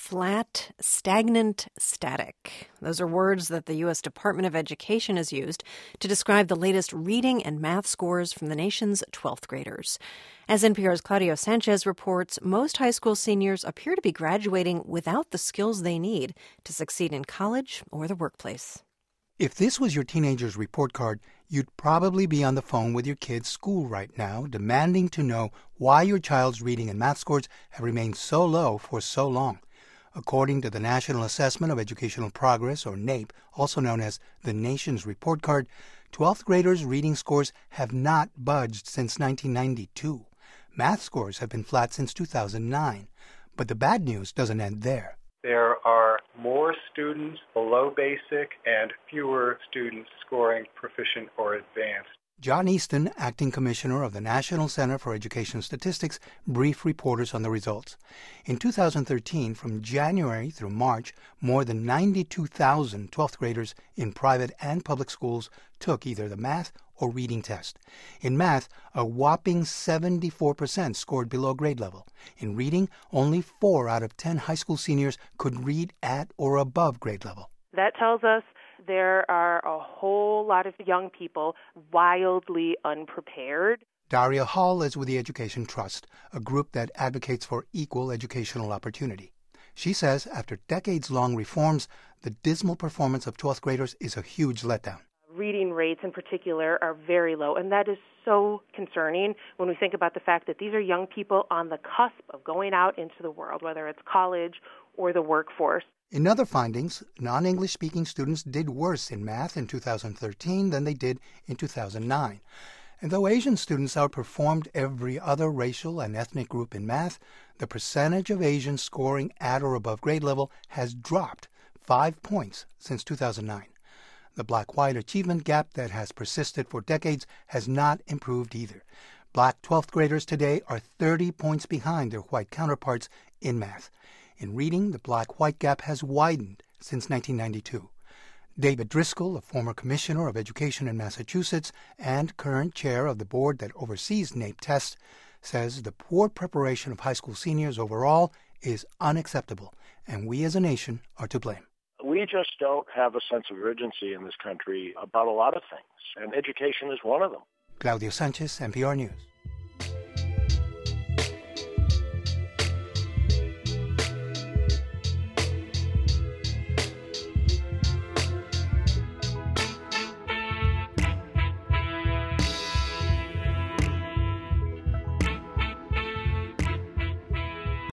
flat, stagnant, static. Those are words that the U.S. Department of Education has used to describe the latest reading and math scores from the nation's 12th graders. As NPR's Claudio Sanchez reports, most high school seniors appear to be graduating without the skills they need to succeed in college or the workplace. If this was your teenager's report card, you'd probably be on the phone with your kid's school right now, demanding to know why your child's reading and math scores have remained so low for so long. According to the National Assessment of Educational Progress, or NAEP, also known as the nation's report card, 12th graders' reading scores have not budged since 1992. Math scores have been flat since 2009. But the bad news doesn't end there. There are more students below basic and fewer students scoring proficient or advanced. John Easton, acting commissioner of the National Center for Education Statistics, briefed reporters on the results. In 2013, from January through March, more than 92,000 12th graders in private and public schools took either the math or reading test. In math, a whopping 74% scored below grade level. In reading, only 4 out of 10 high school seniors could read at or above grade level. That tells us there are a whole lot of young people wildly unprepared. Daria Hall is with the Education Trust, a group that advocates for equal educational opportunity. She says after decades-long reforms, the dismal performance of 12th graders is a huge letdown. Reading rates in particular are very low, and that is so concerning when we think about the fact that these are young people on the cusp of going out into the world, whether it's college or the workforce. In other findings, non-English speaking students did worse in math in 2013 than they did in 2009. And though Asian students outperformed every other racial and ethnic group in math, the percentage of Asians scoring at or above grade level has dropped 5 points since 2009. The black-white achievement gap that has persisted for decades has not improved either. Black 12th graders today are 30 points behind their white counterparts in math. In reading, the black-white gap has widened since 1992. David Driscoll, a former commissioner of education in Massachusetts and current chair of the board that oversees NAEP tests, says the poor preparation of high school seniors overall is unacceptable, and we as a nation are to blame. We just don't have a sense of urgency in this country about a lot of things, and education is one of them. Claudio Sanchez, NPR News.